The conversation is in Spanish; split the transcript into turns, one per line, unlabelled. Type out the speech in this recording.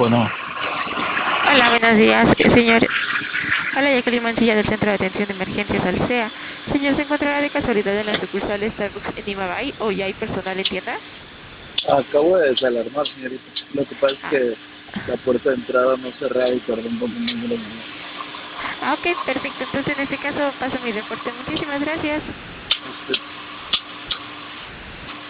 Bueno,
Hola, buenos días, señor. Hola, Jacqueline Mancilla del Centro de Atención de Emergencias Alsea. Señor, ¿se encontrará de casualidad en la sucursal de Starbucks en Imabay o ya hay personal en tienda?
acabo de desalarmar, señorita. Lo que pasa es
Ah,
que la puerta de entrada no cerraba y tardó un poco más de lo normal.
ok, perfecto. Entonces, en este caso, paso mi reporte. Muchísimas gracias.